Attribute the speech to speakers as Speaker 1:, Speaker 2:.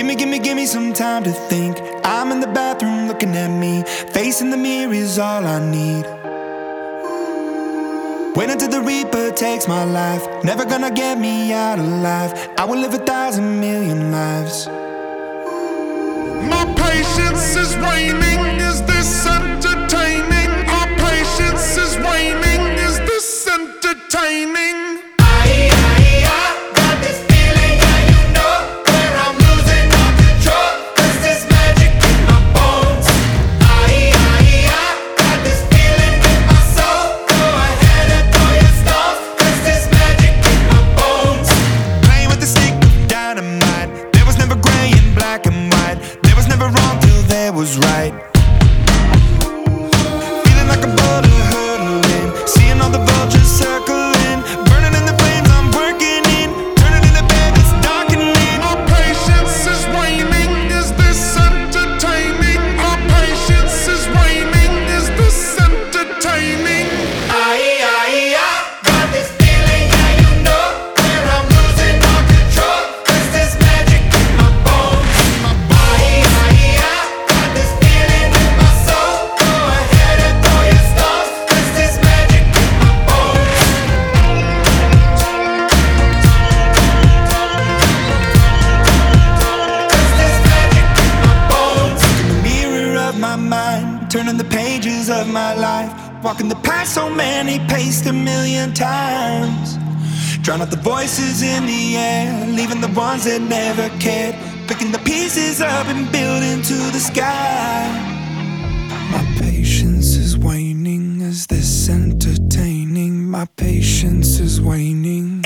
Speaker 1: Give me some time to think. I'm in the bathroom looking at me. Facing the mirror is all I need. Wait until the Reaper takes my life. Never gonna get me out alive. I will live 1,000,000,000 lives.
Speaker 2: My patience is waning. Is this entertaining? My patience is waning. Is this entertaining?
Speaker 1: Was right. Feeling like a boulder hurtling, seeing all the vultures circling, burning in the flames I'm working in, turning in the bed it's darkening.
Speaker 2: My patience is waning. Is this entertaining? My patience is waning. Is this entertaining?
Speaker 3: Got this feeling, yeah, you know, where I'm losing all control. 'Cause there's magic in my bones.
Speaker 1: Turning the pages of my life, walking the path so many paced 1,000,000 times. Drown out the voices in the air, leaving the ones that never cared. Picking the pieces up and building to the sky. My patience is waning. Is this entertaining? My patience is waning.